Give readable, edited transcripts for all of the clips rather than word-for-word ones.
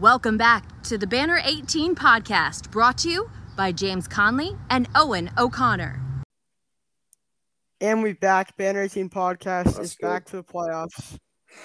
Welcome back to the Banner 18 podcast, brought to you by James Conley and Owen O'Connor. And we're back. Banner 18 podcast is good. back to the playoffs.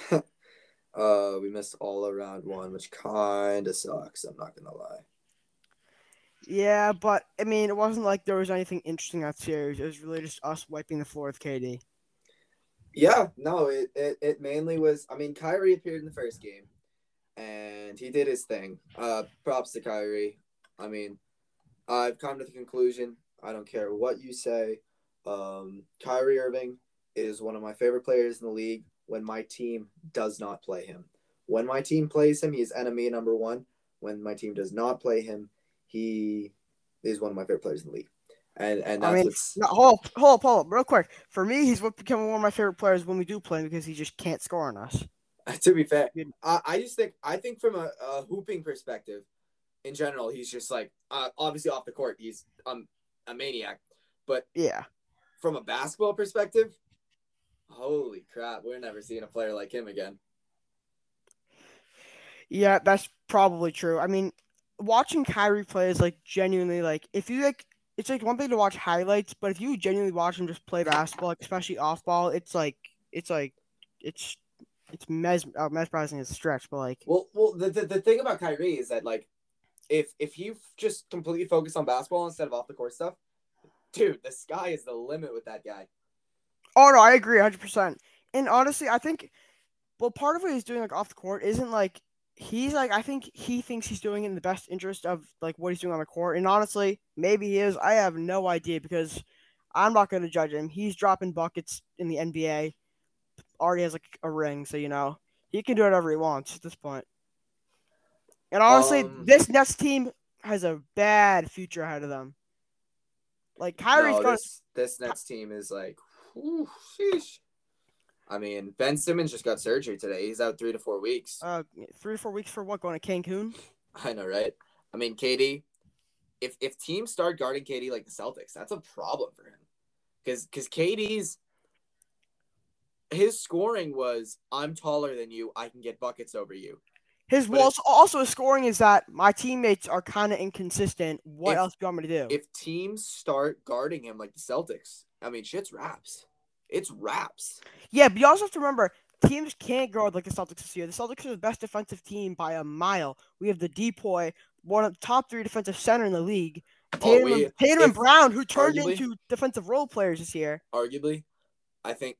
We missed all around one, which kind of sucks. I'm not gonna lie. Yeah, but I mean, it wasn't like there was anything interesting that series. It was really just us wiping the floor with KD. Yeah, no, it mainly was. I mean, Kyrie appeared in the first game, and he did his thing. Props to Kyrie. I mean, I've come to the conclusion. I don't care what you say. Kyrie Irving is one of my favorite players in the league when my team does not play him. When my team plays him, he's enemy number one. When my team does not play him, he is one of my favorite players in the league. And that's I mean, what's... no, hold up, real quick. For me, he's becoming one of my favorite players when we do play him because he just can't score on us. To be fair, I think from a hooping perspective, in general, he's just like obviously off the court, he's a maniac. But yeah, from a basketball perspective, holy crap, we're never seeing a player like him again. Yeah, that's probably true. I mean, watching Kyrie play is like genuinely like if you like, it's like one thing to watch highlights, but if you genuinely watch him just play basketball, like, especially off ball, it's mesmerizing as a stretch, but like Well, the thing about Kyrie is that like if you just completely focus on basketball instead of off the court stuff, dude, the sky is the limit with that guy. Oh no, I agree 100%. And honestly, I think part of what he's doing like off the court isn't like he's like I think he thinks he's doing it in the best interest of like what he's doing on the court. And honestly, maybe he is. I have no idea because I'm not going to judge him. He's dropping buckets in the NBA. Already has like a ring, so he can do whatever he wants at this point. And honestly, this Nets team has a bad future ahead of them. Like Kyrie's this Nets team is like, whew, sheesh. I mean, Ben Simmons just got surgery today. He's out 3 to 4 weeks. 3 to 4 weeks for what? Going to Cancun? I know, right? I mean, KD. If teams start guarding KD like the Celtics, that's a problem for him. Because his scoring was, I'm taller than you, I can get buckets over you. His scoring is that my teammates are kind of inconsistent. What else do you want me to do? If teams start guarding him like the Celtics, I mean, shit's wraps. It's wraps. Yeah, but you also have to remember, teams can't guard like the Celtics this year. The Celtics are the best defensive team by a mile. We have the Depoy, one of the top 3 defensive center in the league. Tatum and Brown, who turned into defensive role players this year. Arguably, I think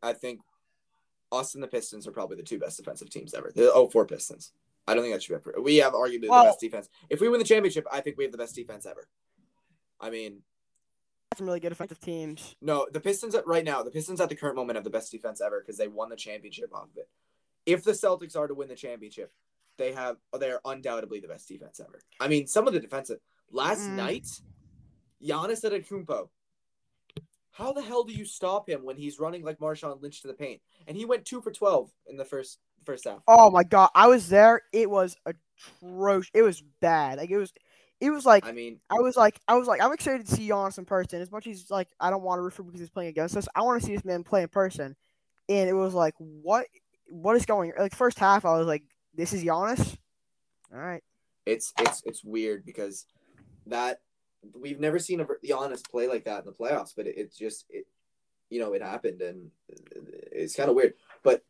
us and the Pistons are probably the 2 best defensive teams ever. The 04 Pistons. I don't think that should be. We have arguably the best defense. If we win the championship, I think we have the best defense ever. I mean, some really good defensive teams. No, the Pistons at the current moment have the best defense ever because they won the championship off of it. If the Celtics are to win the championship, they are undoubtedly the best defense ever. I mean, some of the defensive last night, Giannis Antetokounmpo. How the hell do you stop him when he's running like Marshawn Lynch to the paint? And he went 2 for 12 in the first half. Oh my god, I was there. It was atrocious. It was bad. Like it was like I mean, I was like I'm excited to see Giannis in person. As much as like I don't want to root for him because he's playing against us. I want to see this man play in person. And it was like what is going like first half I was like this is Giannis. All right. It's weird because that we've never seen Giannis play like that in the playoffs, but it happened and it's kind of weird. But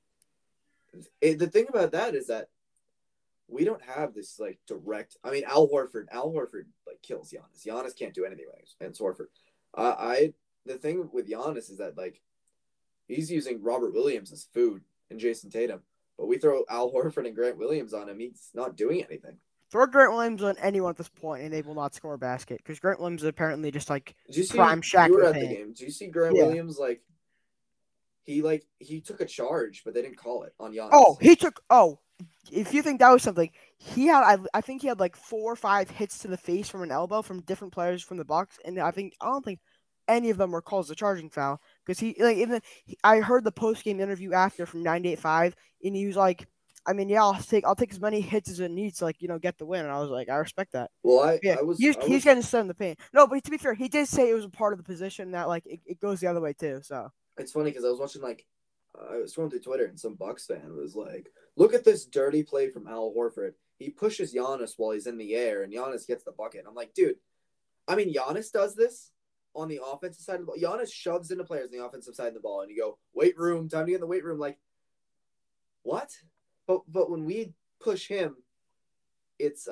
the thing about that is that we don't have this like direct. I mean, Al Horford like kills Giannis. Giannis can't do anything against Horford. The thing with Giannis is that like he's using Robert Williams as food and Jason Tatum, but we throw Al Horford and Grant Williams on him. He's not doing anything. Throw Grant Williams on anyone at this point, and they will not score a basket because Grant Williams is apparently just like prime Shaq. You were at the game. Do you see Grant Williams like? He took a charge, but they didn't call it on Giannis. If you think that was something, I think he had like 4 or 5 hits to the face from an elbow from different players from the Bucks, and I don't think any of them were called as a charging foul because I heard the post game interview after from 98.5, and he was like, I mean, yeah, I'll take as many hits as it needs to get the win, and I was like, I respect that. Well, he's getting set in the paint. No, but to be fair, he did say it was a part of the position that like it goes the other way too. So. It's funny because I was watching I was scrolling through Twitter and some Bucks fan was like, "Look at this dirty play from Al Horford. he pushes Giannis while he's in the air, and Giannis gets the bucket. And I'm like, dude, I mean, Giannis does this on the offensive side of the ball. Giannis shoves into players on the offensive side of the ball, and you go, weight room, time to get in the weight room. Like, what? But when we push him, it's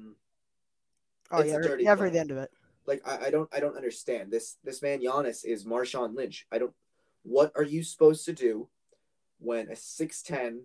it's a dirty never play. the end of it. Like, I don't understand. This man Giannis is Marshawn Lynch. What are you supposed to do when a 6'10",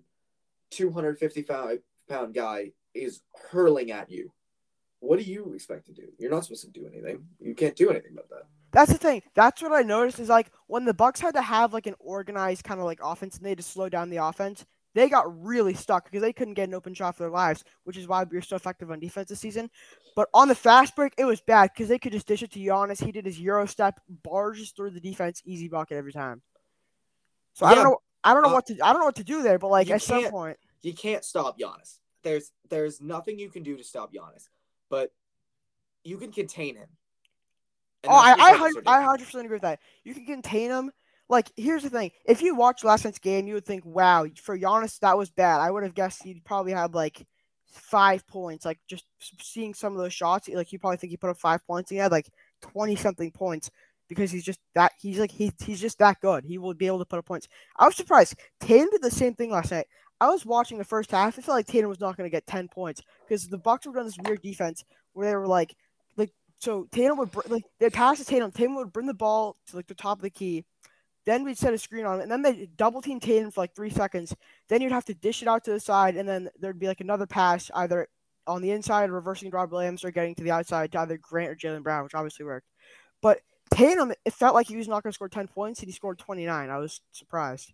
255-pound guy is hurling at you? What do you expect to do? You're not supposed to do anything. You can't do anything about that. That's the thing. That's what I noticed is like when the Bucks had to have like an organized kind of like offense and they had to slow down the offense, they got really stuck because they couldn't get an open shot for their lives, which is why we were so effective on defense this season. But on the fast break, it was bad because they could just dish it to Giannis. He did his Euro step, barges through the defense, easy bucket every time. So Yeah. I don't know what to do there, but like You at some can't- point, You can't stop Giannis. There's nothing you can do to stop Giannis, but you can contain him. And that's what the Bucks are doing. I 100% agree with that. You can contain him. Like, here's the thing. If you watch last night's game, you would think, wow, for Giannis, that was bad. I would have guessed he'd probably have, like, 5 points. Like, just seeing some of those shots, like, you probably think he put up 5 points. He had, like, 20-something points because he's just that good. He will be able to put up points. I was surprised. Tatum did the same thing last night. I was watching the first half. I felt like Tatum was not going to get 10 points because the Bucks were doing this weird defense where they were, like so Tatum would they'd pass to Tatum. Tatum would bring the ball to like the top of the key. Then we'd set a screen on him, and then they'd double team Tatum for like 3 seconds. Then you'd have to dish it out to the side, and then there'd be like another pass either on the inside, reversing Rob Williams, or getting to the outside to either Grant or Jaylen Brown, which obviously worked. But Tatum, it felt like he was not going to score 10 points, and he scored 29. I was surprised.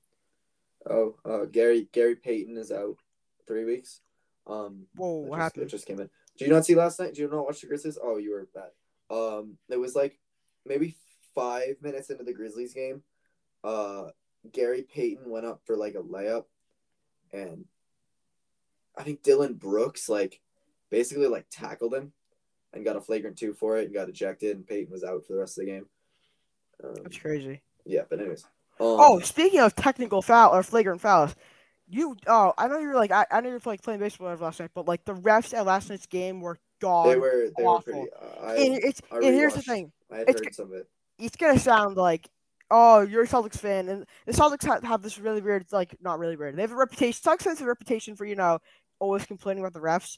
Gary Payton is out 3 weeks. Whoa, what happened? It just came in. Did you not see last night? Did you not watch the Grizzlies? Oh, you were bad. It was like maybe 5 minutes into the Grizzlies game. Gary Payton went up for like a layup, and I think Dylan Brooks basically tackled him and got a flagrant 2 for it and got ejected, and Payton was out for the rest of the game. That's crazy. Yeah, but anyways. Speaking of technical foul or flagrant fouls, I know you're I know you're playing baseball last night, but like the refs at last night's game were god. They were pretty. Here's the thing. I had heard some of it. It's gonna sound like, oh, you're a Celtics fan, and the Celtics have this really weird, not really weird. They have a reputation. Celtics has a reputation for always complaining about the refs.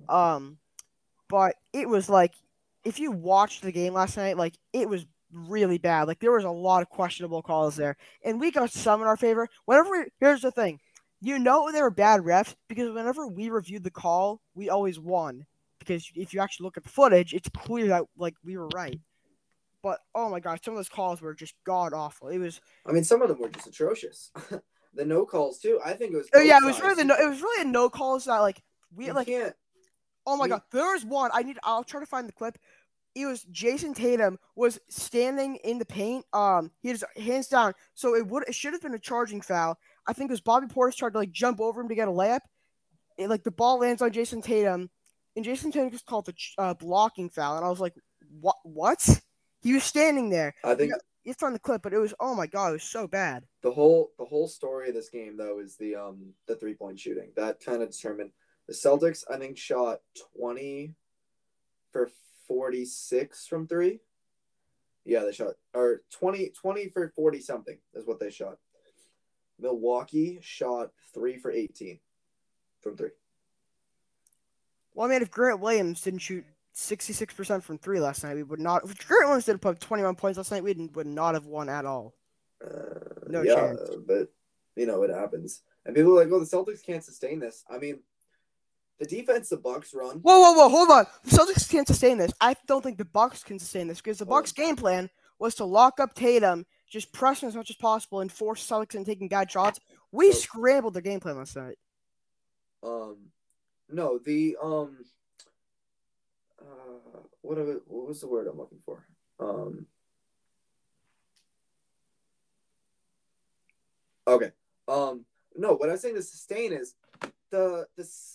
But it was if you watched the game last night, it was really bad. There was a lot of questionable calls there, and we got some in our favor. Here's the thing. They were bad refs because whenever we reviewed the call, we always won. Because if you actually look at the footage, it's clear that we were right. But oh my god, some of those calls were just god awful. It was. I mean, some of them were just atrocious. The no calls too. I think it was. Yeah, it was really a no calls that can't. Oh my god, there was one. I'll try to find the clip. It was Jason Tatum was standing in the paint. He had his hands down, so it should have been a charging foul. I think it was Bobby Portis tried to jump over him to get a layup. The ball lands on Jason Tatum, and Jason Tatum just called the blocking foul, and I was like, what? He was standing there. I think it's on the clip, but it was oh my god, it was so bad. The whole story of this game though is the 3-point shooting that kind of determined the Celtics. I think shot 20 for 46 from 3. Yeah, they shot 20 for 40 something is what they shot. Milwaukee shot 3 for 18 from 3. Well, I mean, if Grant Williams didn't shoot 66% from 3 last night, we would not. If Grant Williams didn't put 21 points last night, we would not have won at all. No chance. But it happens, and people are like, "Oh, the Celtics can't sustain this." I mean, the defense the Bucks run. Whoa! Hold on. The Celtics can't sustain this. I don't think the Bucks can sustain this because the Bucks' game plan was to lock up Tatum, just press him as much as possible, and force Celtics into taking bad shots. We scrambled their game plan last night. No, the what was the word I'm looking for? Okay. No, what I'm saying to sustain is the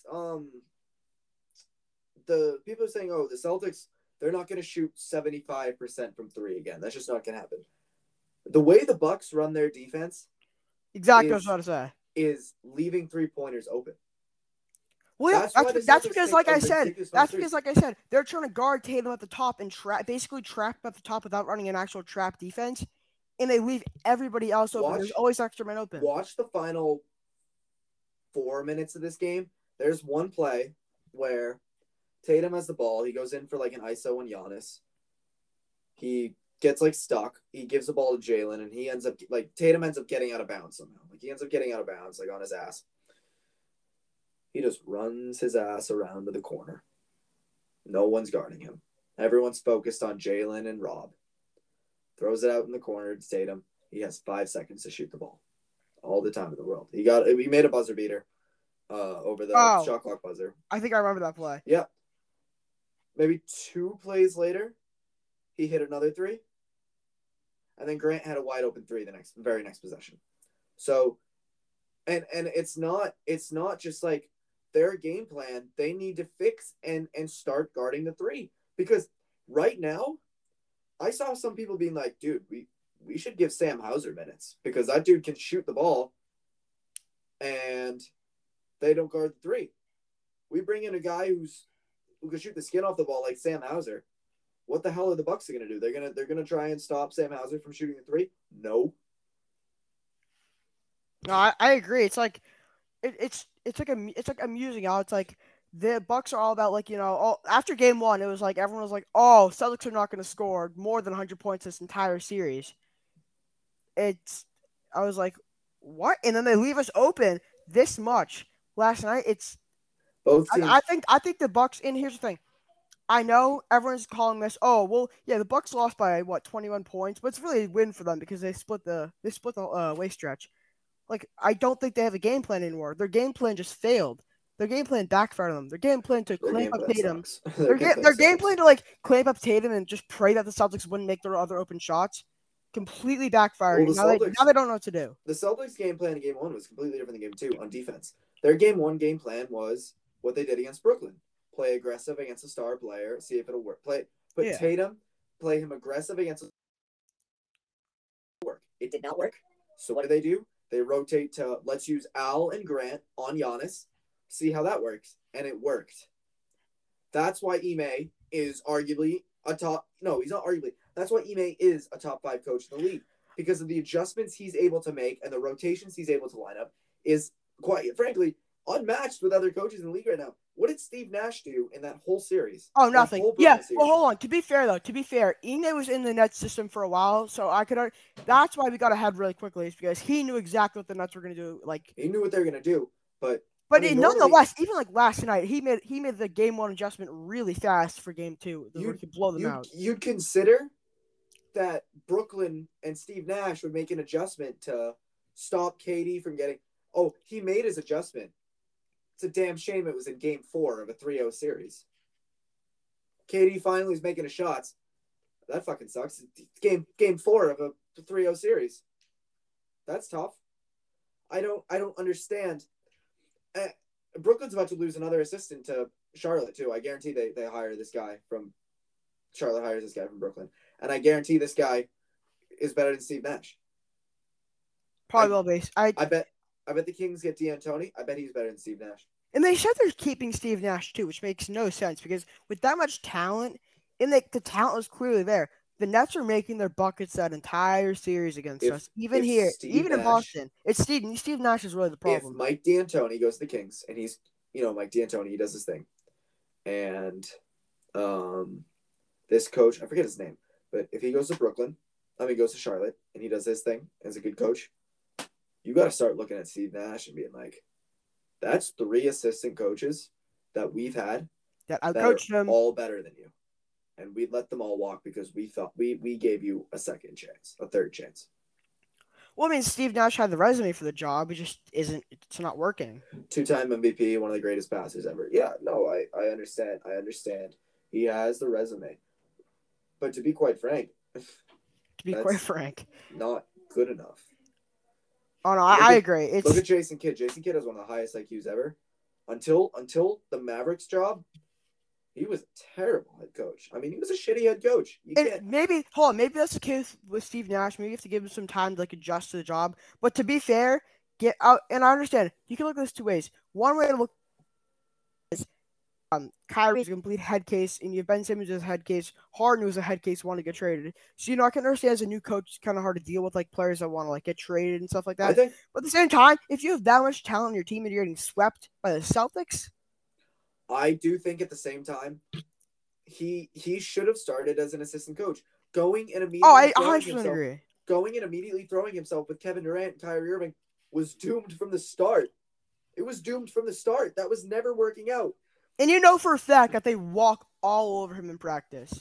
people are saying, oh, the Celtics, they're not going to shoot 75% from 3 again. That's just not going to happen. The way the Bucks run their defense, exactly what I was about to say, is leaving 3-pointers open. Well, yeah, That's why the that's Celtics because, take like a I said, ridiculous amount of threes. they're trying to guard Tatum at the top and basically trap him at the top without running an actual trap defense, and they leave everybody else open. There's always extra men open. Watch the final 4 minutes of this game. There's one play where Tatum has the ball. He goes in for like an ISO on Giannis. He gets like stuck. He gives the ball to Jalen, and he ends up like Tatum ends up getting out of bounds somehow. Like he ends up getting out of bounds, like on his ass. He just runs his ass around to the corner. No one's guarding him. Everyone's focused on Jalen and Rob. Throws it out in the corner to Tatum. He has 5 seconds to shoot the ball. All the time in the world. He made a buzzer beater over the shot clock buzzer. I think I remember that play. Yeah. Maybe 2 plays later, he hit another 3. And then Grant had a wide open 3 the very next possession. So and it's not just like their game plan. They need to fix and start guarding the 3. Because right now, I saw some people being like, dude, we should give Sam Hauser minutes because that dude can shoot the ball and they don't guard the 3. We bring in a guy who can shoot the skin off the ball like Sam Hauser. What the hell are the Bucks going to do? They're gonna try and stop Sam Hauser from shooting the 3? No. No, I agree. It's like it's like amusing how it's like the Bucks are all about like, after game 1 it was like everyone was like, oh, Celtics are not going to score more than 100 points this entire series. I was like, what? And then they leave us open this much last night. It's both teams. I think the Bucks. And here's the thing, I know everyone's calling this, oh well, yeah, the Bucks lost by 21 points, but it's really a win for them because they split the waist stretch. Like, I don't think they have a game plan anymore. Their game plan just failed. Their game plan backfired on them. Their game plan to clamp up Tatum. Their game plan to like clamp up Tatum and just pray that the Celtics wouldn't make their other open shots completely backfired. Well, now they don't know what to do. The Celtics game plan in game 1 was completely different than game 2 on defense. Their game 1 game plan was what they did against Brooklyn. Play aggressive against a star player, see if it'll work. Tatum, play him aggressive against a work. It did not work. So what do? They rotate to let's use Al and Grant on Giannis, see how that works. And it worked. That's why Ime is arguably a top – no, he's not arguably. That's why Ime is a top 5 coach in the league because of the adjustments he's able to make and the rotations he's able to line up is quite frankly unmatched with other coaches in the league right now. What did Steve Nash do in that whole series? Oh, nothing. Yeah, well, hold on. To be fair, Ime was in the Nets system for a while, so that's why we got ahead really quickly, is because he knew exactly what the Nets were going to do. Like, he knew what they were going to do, but nonetheless, even like last night, he made the game 1 adjustment really fast for game 2. He could blow them out. You'd consider that Brooklyn and Steve Nash would make an adjustment to stop KD from getting. Oh, he made his adjustment. It's a damn shame it was in game 4 of a 3-0 series. KD finally is making his shots. That fucking sucks. It's game 4 of a 3-0 series. That's tough. I don't understand. Brooklyn's about to lose another assistant to Charlotte too. I guarantee they hire this guy from Charlotte hires this guy from Brooklyn. And I guarantee this guy is better than Steve Nash. Probably will be. I bet the Kings get D'Antoni. I bet he's better than Steve Nash. And they said they're keeping Steve Nash too, which makes no sense because with that much talent, and the talent was clearly there, the Nets are making their buckets that entire series against us. Even here, even in Boston, it's Steve Nash is really the problem. If Mike D'Antoni goes to the Kings and he's, Mike D'Antoni, he does his thing, and this coach, I forget his name, but if he goes to goes to Charlotte and he does his thing as a good coach, you got to start looking at Steve Nash and being like, that's 3 assistant coaches that we've had that outcoached them, all better than you. And we let them all walk because we thought we gave you a second chance, a third chance. Well, I mean, Steve Nash had the resume for the job. It just isn't. It's not working. 2-time MVP, one of the greatest passers ever. Yeah, no, I understand. He has the resume. But to be quite frank, not good enough. Oh no, I agree. Look at Jason Kidd. Jason Kidd has one of the highest IQs ever. Until the Mavericks job, he was a terrible head coach. I mean, he was a shitty head coach. Maybe that's the case with Steve Nash. Maybe you have to give him some time to adjust to the job. But to be fair, get out. And I understand you can look at this 2 ways. One way to look Kyrie's a complete head case, and you have Ben Simmons as a head case. Harden was a head case, want to get traded. So I can understand as a new coach, it's kind of hard to deal with like players that want to like get traded and stuff like I that. think But at the same time, if you have that much talent on your team and you're getting swept by the Celtics, I do think at the same time, he should have started as an assistant coach, going and immediately. I 100% agree. Going and immediately throwing himself with Kevin Durant and Kyrie Irving was doomed from the start. It was doomed from the start. That was never working out. And you know for a fact that they walk all over him in practice.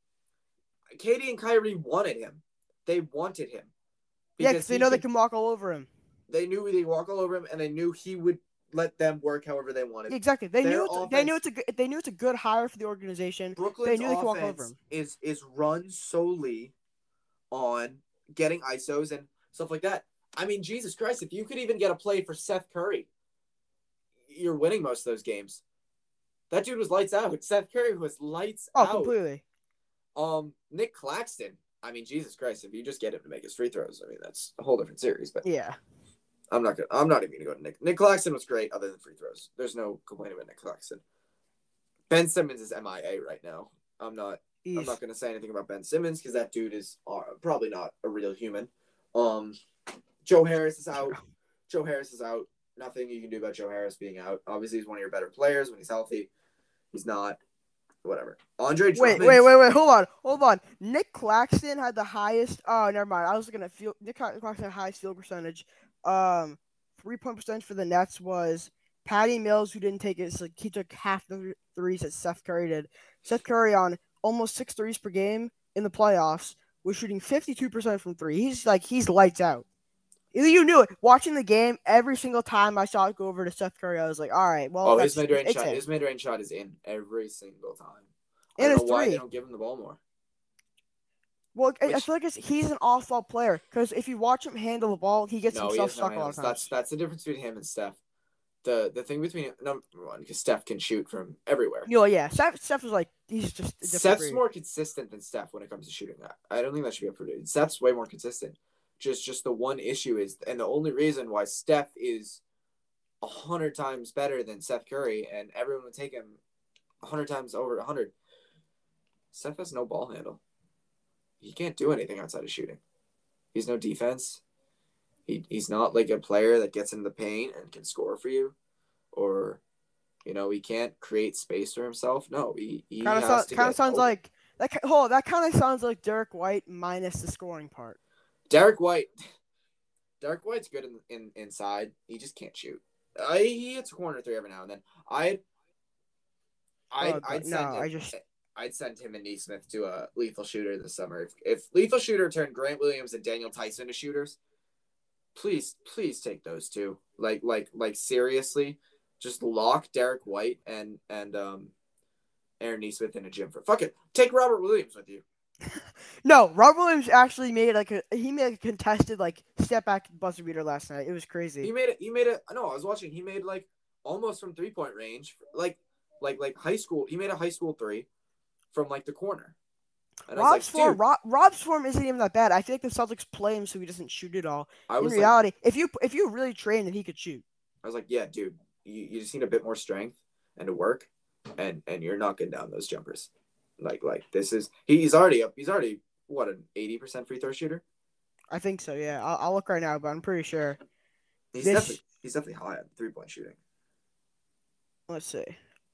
Katie and Kyrie wanted him. They wanted him. Yeah, because they know they can walk all over him. They knew they'd walk all over him, and they knew he would let them work however they wanted. Exactly. They knew it's a good hire for the organization. Brooklyn's they knew they could walk offense over him. is run solely on getting ISOs and stuff like that. I mean, Jesus Christ, if you could even get a play for Seth Curry, you're winning most of those games. That dude was lights out. Seth Curry was lights out. Oh, completely. Nick Claxton. I mean, Jesus Christ, if you just get him to make his free throws, I mean, that's a whole different series. But yeah, I'm not even gonna go to Nick. Nick Claxton was great other than free throws. There's no complaining about Nick Claxton. Ben Simmons is MIA right now. I'm not gonna say anything about Ben Simmons because that dude is probably not a real human. Joe Harris is out. Joe Harris is out. Nothing you can do about Joe Harris being out. Obviously, he's one of your better players when he's healthy. He's not. Whatever. Andre Drummond. Wait. Hold on. Nick Claxton had the highest. Oh, never mind. I was looking at field. Nick Claxton had the highest field percentage. 3-point percentage for the Nets was Patty Mills, who didn't take it. So he took half the threes that Seth Curry did. Seth Curry on almost 6 threes per game in the playoffs was shooting 52% from three. He's lights out. You knew it. Watching the game, every single time I saw it go over to Seth Curry, I was like, all right, well. His mid-range shot is in every single time. And I don't know why they don't give him the ball more. Well, I feel like he's an off-ball player because if you watch him handle the ball, he gets himself stuck all the time. That's the difference between him and Steph. The thing between number one, because Steph can shoot from everywhere. Yeah. Steph is like he's just. Steph's more consistent than Steph when it comes to shooting. I don't think that should be up for debate. Steph's way more consistent. Just the one issue is, and the only reason why Steph is 100 times better than Seth Curry, and everyone would take him 100 times over 100. Steph has no ball handle. He can't do anything outside of shooting. He's no defense. He's not like a player that gets in the paint and can score for you, or he can't create space for himself. No, he kind of sounds like that. That kind of sounds like Derek White minus the scoring part. Derek White's good in inside. He just can't shoot. He hits a corner three every now and then. I'd send him and Nesmith to a lethal shooter this summer. If lethal shooter turned Grant Williams and Daniel Tyson to shooters, please take those two. Like seriously, just lock Derek White and Aaron Nesmith in a gym for fuck it. Take Robert Williams with you. No, Robert Williams actually made a contested step back buzzer beater last night. It was crazy. He made it. No, I was watching. He made almost from 3-point range, like high school. He made a high school three from the corner. And Rob's form isn't even that bad. I feel like the Celtics play him so he doesn't shoot it all. In reality, if you really train him, he could shoot. I was like, yeah, dude, you just need a bit more strength and to work, and you're knocking down those jumpers. This is he's already what, an 80% free throw shooter? I think so. Yeah, I'll look right now, but I'm pretty sure he's definitely high on 3-point shooting. Let's see.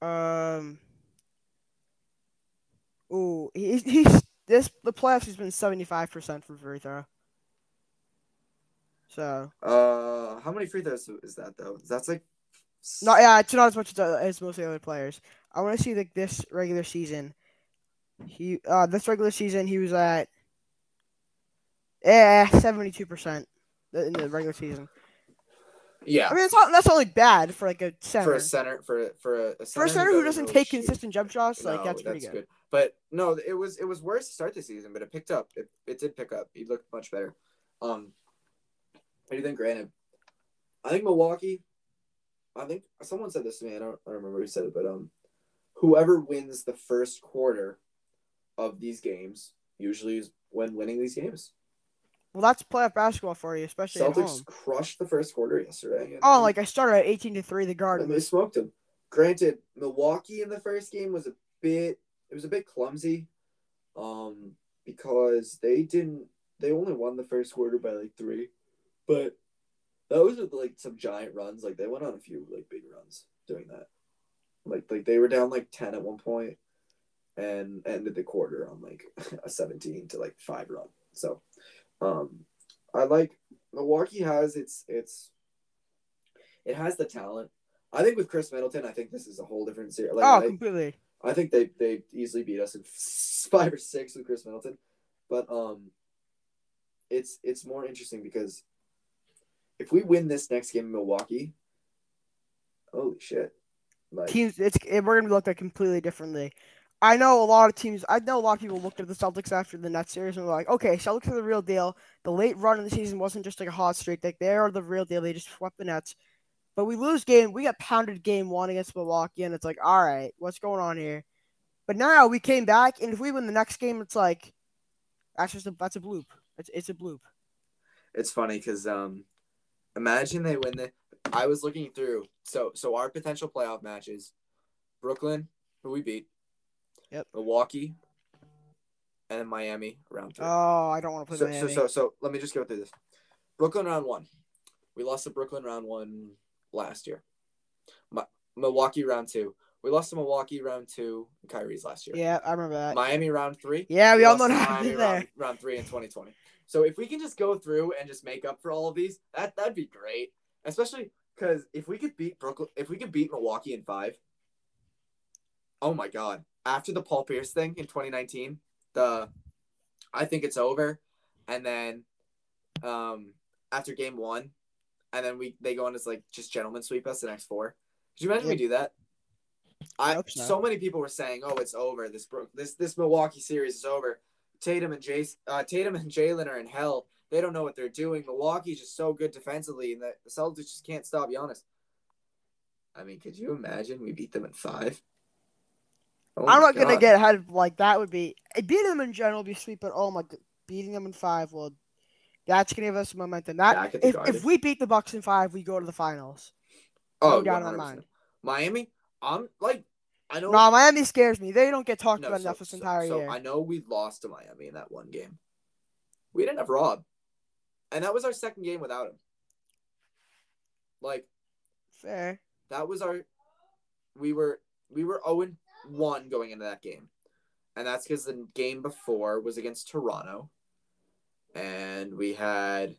The playoffs he's been 75% from free throw. So. How many free throws is that though? That's it's not as much as most of the other players. I want to see this regular season. This regular season he was at 72% in the regular season. Yeah, I mean that's not bad for a center. For a center who doesn't take consistent jump shots, that's pretty good. But no, it was worse to start the season, but it picked up. It did pick up. He looked much better. What do you think, granted? I think Milwaukee. I think someone said this to me. I don't remember who said it, but whoever wins the first quarter of these games usually is when winning these games. Well, that's playoff basketball for you, especially Celtics at home. Crushed the first quarter yesterday. I started at 18-3 the Garden. And they smoked them. Granted, Milwaukee in the first game was a bit clumsy, because they only won the first quarter by like 3, but that was with like some giant runs. Like they went on a few like big runs doing that. Like they were down like 10 at one point and ended the quarter on like a 17 to like 5 run. So, I like Milwaukee has it has the talent. I think with Chris Middleton, I think this is a whole different series. Like, Completely. I think they easily beat us in 5 or 6 with Chris Middleton, but it's more interesting because if we win this next game in Milwaukee, holy shit! Like, Teams, we're gonna be looked at completely differently. I know a lot of people looked at the Celtics after the Nets series and were like, okay, Celtics are the real deal. The late run of the season wasn't just like a hot streak. Like they are the real deal. They just swept the Nets. But we got pounded game 1 against Milwaukee, and it's like, all right, what's going on here? But now we came back, and if we win the next game, it's like that's a bloop. It's a bloop. It's funny because imagine they win the. I was looking through so our potential playoff matches: Brooklyn, who we beat, yep, Milwaukee, and then Miami round 3. Oh, I don't want to play Miami. So let me just go through this. Brooklyn round 1, we lost to Brooklyn round 1 last year. Milwaukee round 2. We lost to Milwaukee round 2 in Kyrie's last year. Yeah, I remember that. Miami round 3. Yeah, we all know what happened there. Round 3 in 2020. So if we can just go through and just make up for all of these, that'd be great. Especially because if we could beat Milwaukee in 5, oh my God! After the Paul Pierce thing in 2019, I think it's over. And then, after game 1, and then they go on as like just gentlemen sweep us the next 4. Could you imagine we do that? I hope so. So many people were saying, "Oh, it's over. This Milwaukee series is over. Tatum and Jalen are in hell. They don't know what they're doing. Milwaukee's just so good defensively, and the Celtics just can't stop Giannis." I mean, could you imagine we beat them in 5? Oh I'm not gonna get ahead of like that. Would be beating them in general would be sweet, but oh my, beating them in 5, well, that's gonna give us momentum. That if we beat the Bucks in 5, we go to the finals. Oh, down in my mind. Miami, I know. No, Miami scares me. They don't get talked about enough this entire year. I know we lost to Miami in that one game. We didn't have Rob, and that was our second game without him. Like, fair. That was we were 0-1 going into that game, and that's because the game before was against Toronto, and we had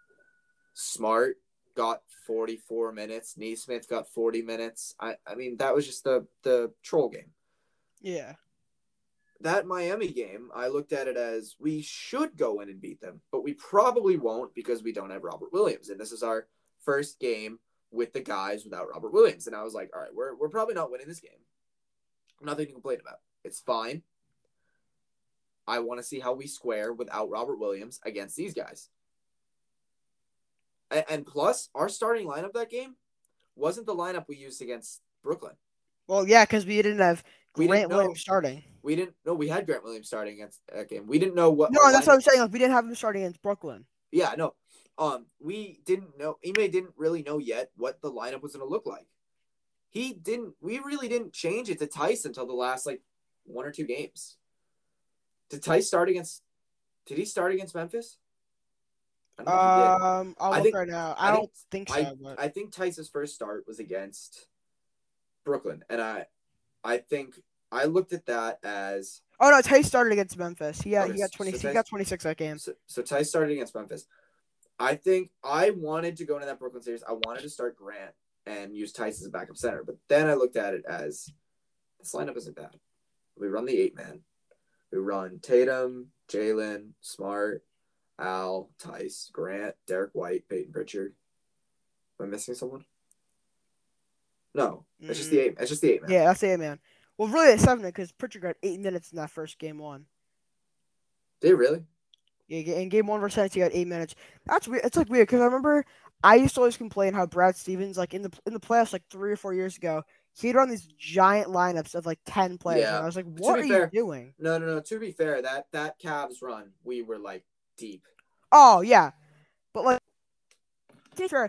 Smart got 44 minutes. Neesmith got 40 minutes. I mean, that was just the troll game. Yeah. That Miami game, I looked at it as we should go in and beat them, but we probably won't because we don't have Robert Williams. And this is our first game with the guys without Robert Williams. And I was like, all right, we're probably not winning this game. Nothing to complain about. It's fine. I want to see how we square without Robert Williams against these guys. And plus, our starting lineup that game wasn't the lineup we used against Brooklyn. Well, yeah, because we didn't have Grant Williams starting. We didn't know we had Grant Williams starting against that game. We didn't know what. No, that's what I'm saying. Like, we didn't have him starting against Brooklyn. Yeah, no. We didn't know. Ime didn't really know yet what the lineup was going to look like. We really didn't change it to Tice until the last like 1 or 2 games. Did he start against Memphis? I'll look right now. I don't think so. I think Tice's first start was against Brooklyn, and I think I looked at that as. Oh no, Tice started against Memphis. He got 26. He got 26 that game. So Tice started against Memphis. I think I wanted to go into that Brooklyn series. I wanted to start Grant and use Tice as a backup center, but then I looked at it as this lineup isn't bad. We run the 8-man. We run Tatum, Jalen, Smart, Al, Tice, Grant, Derek White, Peyton Pritchard. Am I missing someone? No, it's just the 8. It's just the 8-man. Yeah, that's the 8-man. Well, really, it's 7 because Pritchard got 8 minutes in that first game 1. Did he really? Yeah, in game 1 versus Tennessee, he got 8 minutes. That's weird. It's like weird because I remember I used to always complain how Brad Stevens, like in the playoffs, like 3 or 4 years ago, he'd run these giant lineups of like 10 players. Yeah. And I was like, what are you doing? No. To be fair, that Cavs run, we were like deep. Oh yeah, but like, to be fair,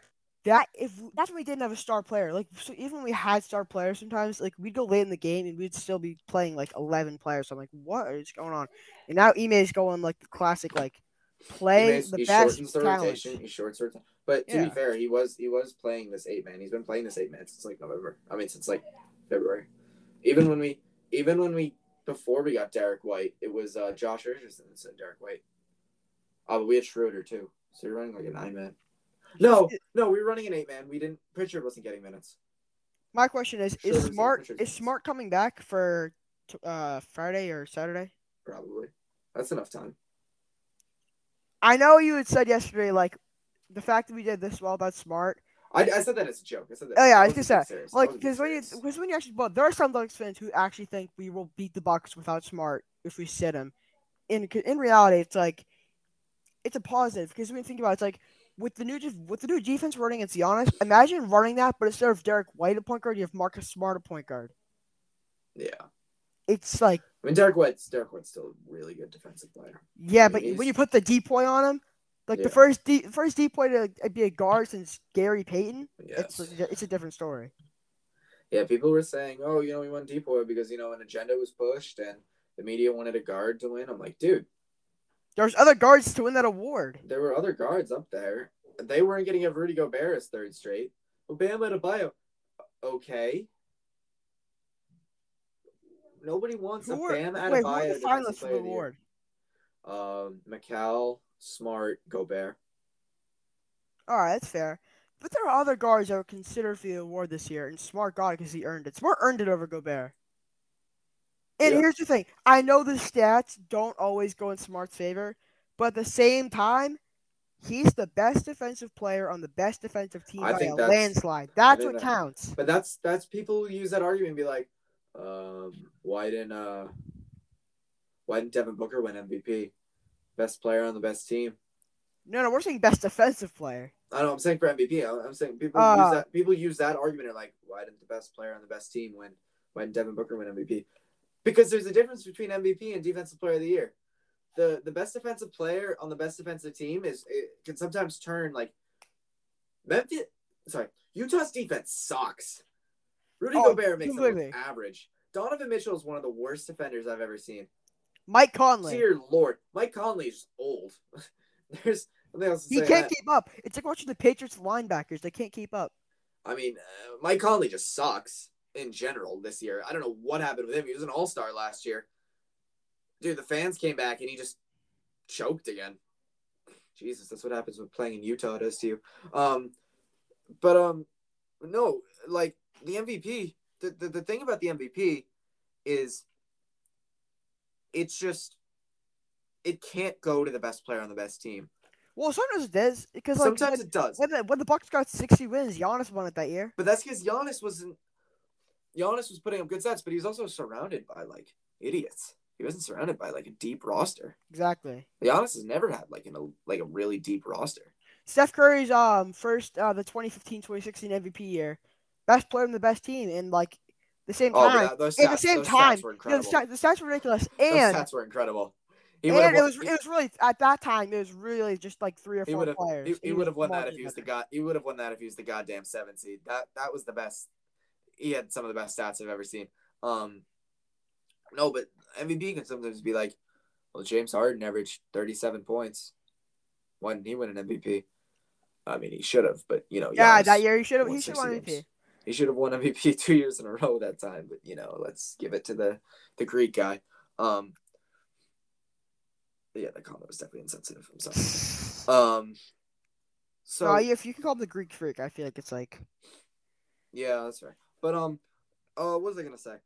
that's when we didn't have a star player. Like, so even when we had star players, sometimes like we'd go late in the game and we'd still be playing like 11 players. So I'm like, what is going on? And now Ime's going like the classic like play the He best shortens the talent. rotation. He shortens the rotation. But to be Yeah. fair, he was playing this 8-man. He's been playing this 8-man since like November. I mean, since like February. Even when we before we got Derek White, it was Josh Richardson that said Derek White. But we had Schroeder too. So you're running like a 9-man. No, we were running an 8-man. We didn't. Pritchard wasn't getting minutes. My question is Schroeder's Smart coming back for Friday or Saturday? Probably. That's enough time. I know you had said yesterday like the fact that we did this well, that's smart. I said that as a joke. I said that. Oh yeah, I was gonna say serious. like because when you actually, but there are some Bucks fans who actually think we will beat the Bucks without Smart if we sit him. In reality, it's like it's a positive because when you think about it, it's like with the new defense running against Giannis, imagine running that, but instead of Derek White at point guard, you have Marcus Smart at point guard. Yeah. It's like I mean Derek White's still a really good defensive player. Yeah, but when you put the depoy on him, like the first depoy to be a guard since Gary Payton, it's a different story. Yeah, people were saying, oh, we won depoy because an agenda was pushed and the media wanted a guard to win. I'm like, dude, there's other guards to win that award. There were other guards up there. They weren't getting a Rudy Gobert as third straight. Well, Bam Adebayo, okay. Nobody wants a Bam Adebayo. Wait, who are the finalists for the award? Mikal, Smart, Gobert. All right, that's fair. But there are other guards that were considered for the award this year, and Smart got it because he earned it. Smart earned it over Gobert. And here's the thing. I know the stats don't always go in Smart's favor, but at the same time, he's the best defensive player on the best defensive team by a landslide. That's what counts. But that's people who use that argument and be like, why didn't Devin Booker win MVP? Best player on the best team. No, we're saying best defensive player. I know. I'm saying for MVP. I'm saying people use that argument and like, why didn't the best player on the best team win? Why didn't Devin Booker win MVP? Because there's a difference between MVP and Defensive Player of the Year. The best defensive player on the best defensive team can sometimes turn like Utah's defense sucks. Rudy Gobert makes them look average. Donovan Mitchell is one of the worst defenders I've ever seen. Mike Conley. Dear Lord, Mike Conley is old. There's nothing else to say. He can't keep up. It's like watching the Patriots linebackers. They can't keep up. I mean, Mike Conley just sucks in general this year. I don't know what happened with him. He was an all-star last year. Dude, the fans came back and he just choked again. Jesus, that's what happens when playing in Utah does to you. No, like the MVP, the thing about the MVP is it's just it can't go to the best player on the best team. Well, sometimes it does because sometimes it does. When the Bucks got 60 wins, Giannis won it that year. But that's because Giannis was putting up good stats, but he was also surrounded by like idiots. He wasn't surrounded by like a deep roster. Exactly. Giannis has never had like a really deep roster. Steph Curry's first the 2015-2016 MVP year, best player on the best team, and like the same time. The stats were incredible. The stats were ridiculous, and those stats were incredible. It was really at that time. It was really just like 3 or 4 players. He would have won that if he was He would have won that if he was the goddamn 7 seed. That was the best. He had some of the best stats I've ever seen. No, but MVP can sometimes be like, well, James Harden averaged 37 points. Why didn't he win an MVP? I mean, he should have, but yeah, that year he should have. He should have won MVP. He should have won MVP 2 years in a row that time. But let's give it to the Greek guy. Yeah, that comment was definitely insensitive. I'm sorry. So if you can call him the Greek freak, I feel like it's like. Yeah, that's right. But what was I gonna say?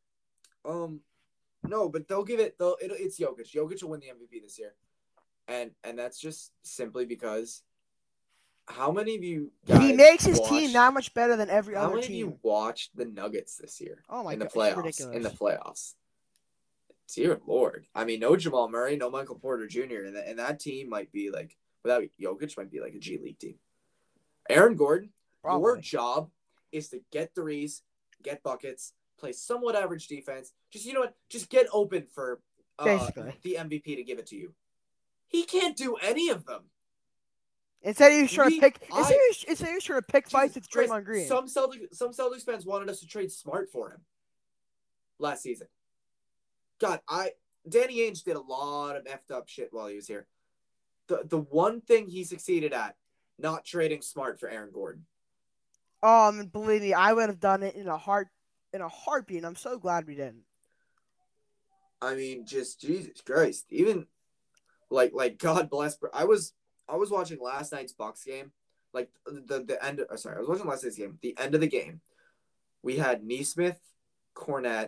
No, but they'll give it. It's Jokic. Jokic will win the MVP this year, and that's just simply because. How many of you guys he makes his team that much better than every other team? How many of you watched the Nuggets this year? Oh my God, ridiculous. In the playoffs. Dear Lord. I mean, no Jamal Murray, no Michael Porter Jr. And that team might be like, without Jokic, might be like a G League team. Aaron Gordon, your job is to get threes, get buckets, play somewhat average defense. Just get open for the MVP to give it to you. He can't do any of them. Instead, he was trying to pick. I Instead, he was trying to pick fights with Chris, Draymond Green. some Celtics fans wanted us to trade Smart for him last season. God, Danny Ainge did a lot of effed up shit while he was here. The one thing he succeeded at, not trading Smart for Aaron Gordon. Believe me, I would have done it in a heartbeat. And I'm so glad we didn't. I mean, just Jesus Christ. Even like God bless. I was watching last night's Bucks game. Like the end. Sorry, I was watching last night's game. The end of the game, we had Nesmith, Cornette,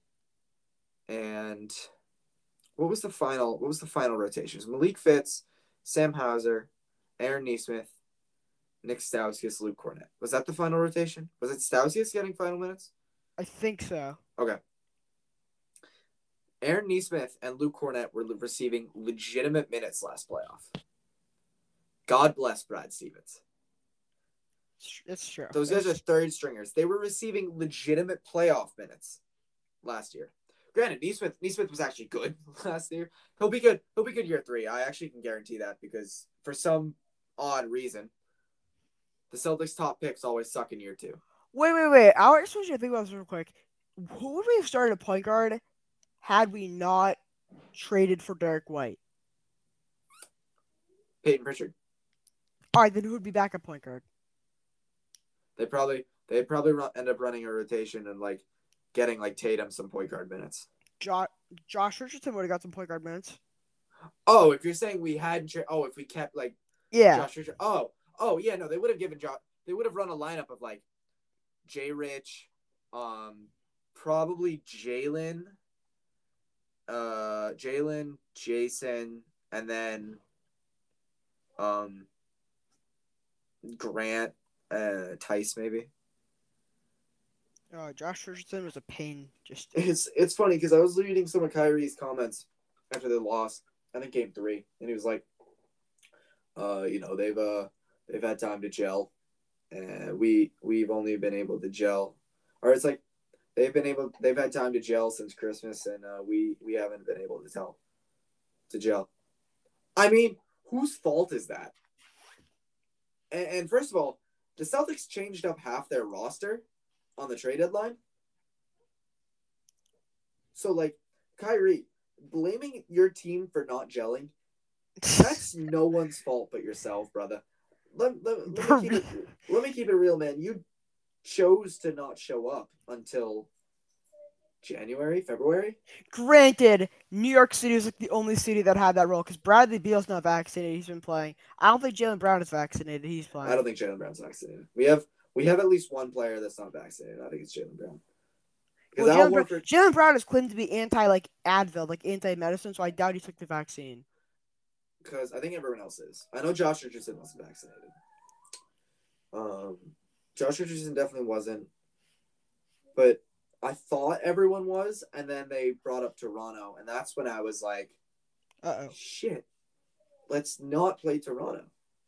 and what was the final rotations? Malik Fitz, Sam Hauser, Aaron Nesmith, Nick Stauskas, Luke Cornette. Was that the final rotation? Was it Stauskas getting final minutes? I think so. Okay. Aaron Nesmith and Luke Cornette were receiving legitimate minutes last playoff. God bless Brad Stevens. It's true. Those guys are third stringers. They were receiving legitimate playoff minutes last year. Granted, Nesmith was actually good last year. He'll be good. He'll be good year 3. I actually can guarantee that because for some odd reason, the Celtics' top picks always suck in year 2. Wait. I just want you to think about this real quick. Who would we have started at point guard had we not traded for Derek White? Peyton Pritchard. All right, then who would be back at point guard? They'd probably end up running a rotation and like getting like Tatum some point guard minutes. Josh Richardson would have got some point guard minutes. Oh, if you're saying we hadn't, if we kept like Josh Richardson. Oh yeah, no, they would have given They would have run a lineup of like Jay Rich, probably Jalen, Jason, and then Grant, Tice maybe. Josh Richardson was a pain. It's funny because I was reading some of Kyrie's comments after they lost, I think game 3, and he was like, they've had time to gel, and we've only been able to gel, or it's like they've had time to gel since Christmas, and we haven't been able to gel. I mean, whose fault is that? And first of all, the Celtics changed up half their roster on the trade deadline. So, like, Kyrie, blaming your team for not gelling, that's no one's fault but yourself, brother. Let me keep it real, man. You chose to not show up until January, February. Granted, New York City was like the only city that had that role because Bradley Beal's not vaccinated. He's been playing. I don't think Jaylen Brown is vaccinated. He's playing. I don't think Jaylen Brown's vaccinated. We have at least one player that's not vaccinated. I think it's Jaylen Brown. Well, Jaylen Brown is claimed to be anti-Advil, anti-medicine, so I doubt he took the vaccine. Because I think everyone else is. I know Josh Richardson wasn't vaccinated. Josh Richardson definitely wasn't. But I thought everyone was, and then they brought up Toronto, and that's when I was like, shit, let's not play Toronto.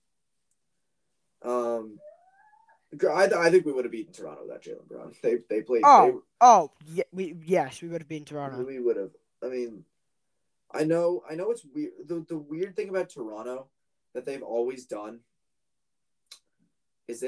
I think we would have beaten Toronto without Jaylen Brown. They played. Yes, we would have beaten Toronto. We would have. I mean, I know it's weird. The weird thing about Toronto that they've always done is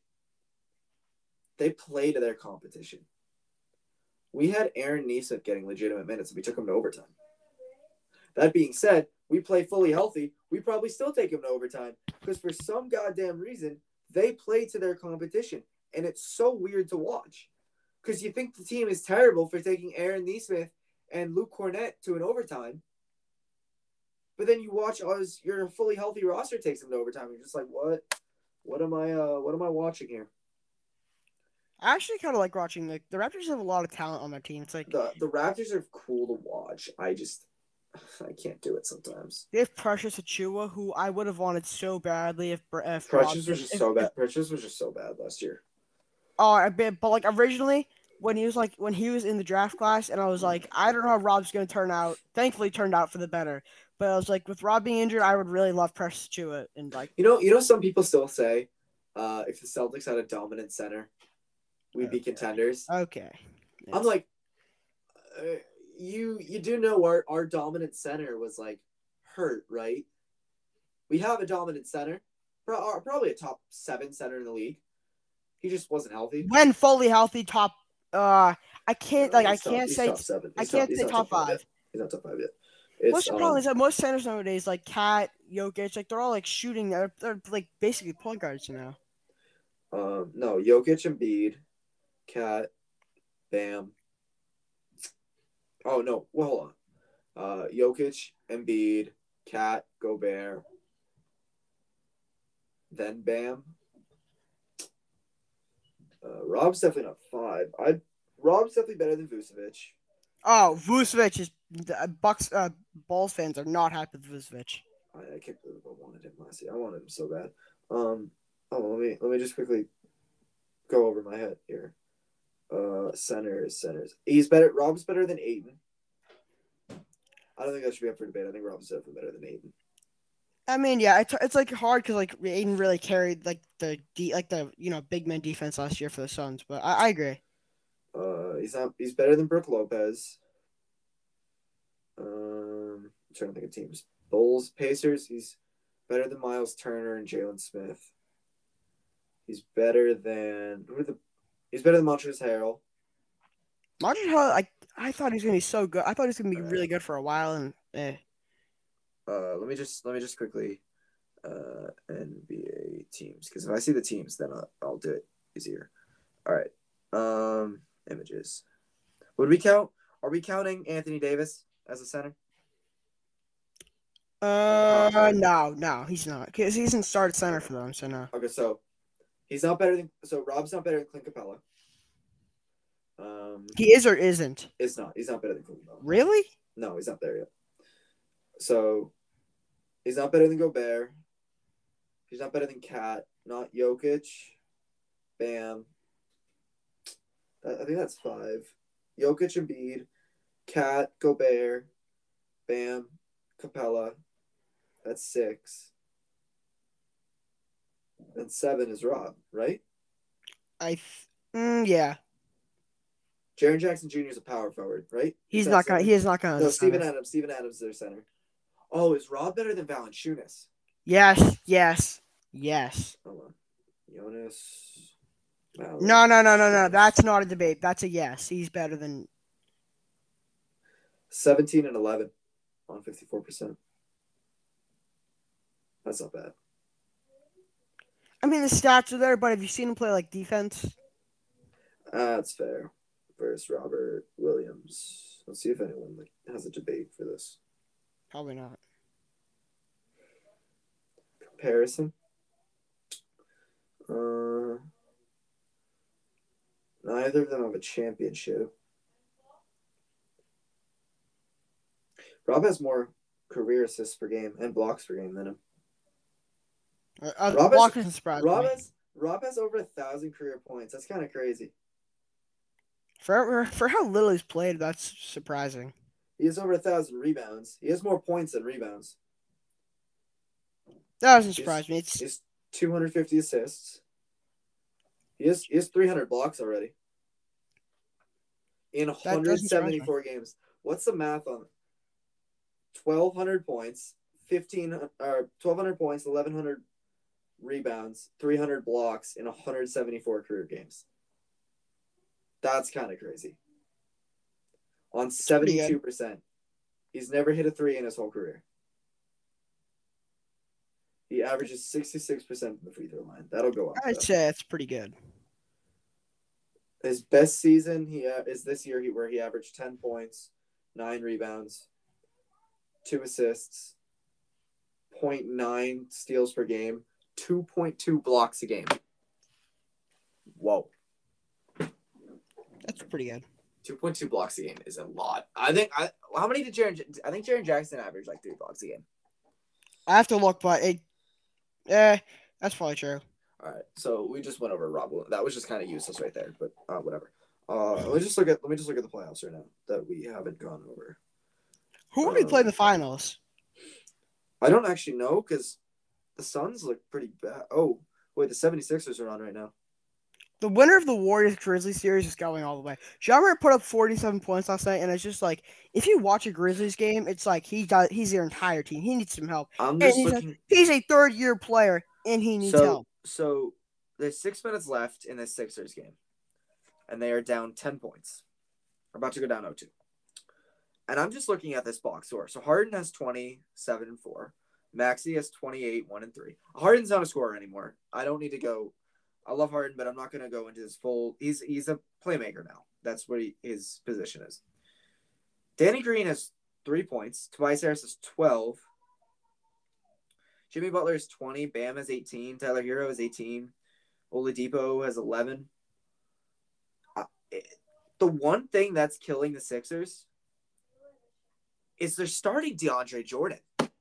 they play to their competition. We had Aaron Nesmith getting legitimate minutes, and we took him to overtime. That being said, we play fully healthy. We probably still take him to overtime because for some goddamn reason, they play to their competition, and it's so weird to watch because you think the team is terrible for taking Aaron Nesmith and Luke Cornette to an overtime, but then you watch your fully healthy roster takes them to overtime. And you're just like, what am I watching here? I actually kind of like watching the Raptors have a lot of talent on their team. It's like the Raptors are cool to watch. I can't do it sometimes. They have Precious Achiuwa, who I would have wanted so badly if Precious was just so bad. Precious was just so bad last year. Oh, but originally when he was in the draft class, and I was like, I don't know how Rob's going to turn out. Thankfully, it turned out for the better. But I was like, with Rob being injured, I would really love Precious Achiuwa, and some people still say, if the Celtics had a dominant center, we'd be contenders. Okay. Yes. I'm like, you do know our dominant center was hurt, right? We have a dominant center. probably a top 7 center in the league. He just wasn't healthy. When fully healthy, top. I can't No, like I he's can't he's say top 7. I can't He's say not top top 5 five. yet. He's not top 5 yet. What's the problem is that most centers nowadays, like Kat, Jokic, like they're all like shooting. They're like basically point guards now. No, Jokic, Embiid, Kat, Bam. Oh no, well hold on. Jokic, Embiid, Kat, Gobert, then Bam. Rob's definitely not 5. Rob's definitely better than Vucevic. Oh, Vucevic is Bucks. Bulls fans are not happy with Vucevic. I can't believe I wanted him last year. I wanted him so bad. Let me just quickly go over my head here. Centers. He's better. Rob's better than Ayton. I don't think that should be up for debate. I think Rob's definitely better than Ayton. I mean, yeah, it's like hard because like Aiden really carried like the big man defense last year for the Suns, but I agree. He's better than Brook Lopez. I'm trying to think of teams. Bulls, Pacers. He's better than Miles Turner and Jalen Smith. He's better than He's better than Montrezl Harrell. Montrezl Harrell, I thought he was gonna be so good. I thought he was gonna be really good for a while, and Let me just quickly NBA teams, because if I see the teams, then I'll do it easier. All right. Images. Would we count? Are we counting Anthony Davis as a center? No, he's not, because he's in start center for them. So no. Okay, so he's not better than. So Rob's not better than Clint Capella. He is or isn't? It's not. He's not better than Clint Capella. Really? No, he's not there yet. So he's not better than Gobert. He's not better than Kat. Not Jokic. Bam. I think that's 5. Jokic, Embiid, Kat, Gobert, Bam, Capella. That's 6. And 7 is Rob, right? Yeah. Jaren Jackson Jr. is a power forward, right? He is not gonna. No, Steven Adams. Steven Adams is their center. Oh, is Rob better than Valanciunas? Yes. Hold on. Jonas. No. That's not a debate. That's a yes. He's better than 17 and 11 on 54%. That's not bad. I mean, the stats are there, but have you seen him play like defense? That's fair. Versus Robert Williams. Let's see if anyone has a debate for this. Probably not. Comparison. Neither of them have a championship. Rob has more career assists per game and blocks per game than him. Block doesn't surprise me. Rob has over 1,000 career points. That's kind of crazy. For how little he's played, that's surprising. He has over 1,000 rebounds. He has more points than rebounds. That doesn't surprise me. He's 250 assists. He has 300 blocks already. In 174 games. What's the math on 1,200 points, 1,200 points, 1,100 rebounds, 300 blocks in 174 career games? That's kind of crazy. On 72%. He's never hit a 3 in his whole career. He averages 66% from the free throw line. That'll go up. I'd say that's pretty good. His best season is this year where he averaged 10 points, 9 rebounds, 2 assists, 0.9 steals per game, 2.2 blocks a game. Whoa. That's pretty good. 2.2 blocks a game is a lot. I think Jaren Jackson averaged like 3 blocks a game. I have to look, but that's probably true. All right, so we just went over Rob. That was just kind of useless right there, but whatever. Let me just look at the playoffs right now that we haven't gone over. Who will we play in the finals? I don't actually know because the Suns look pretty bad. Oh, wait, the 76ers are on right now. The winner of the Warriors-Grizzlies series is going all the way. Ja Morant put up 47 points last night, and it's just like, if you watch a Grizzlies game, it's like he's their entire team. He needs some help. I'm just looking. He's a third-year player. And he needs So help. so there's 6 minutes left in this Sixers game, and they are down 10 points. We're about to go down 0-2. And I'm just looking at this box score. So Harden has 27 and 4. Maxey has 28, 1 and 3. Harden's not a scorer anymore. I don't need to go. I love Harden, but I'm not going to go into his full. He's a playmaker now. That's what his position is. Danny Green has 3 points. Tobias Harris has 12. Jimmy Butler is 20. Bam has 18. Tyler Hero has 18. Oladipo has 11. The one thing that's killing the Sixers is they're starting DeAndre Jordan.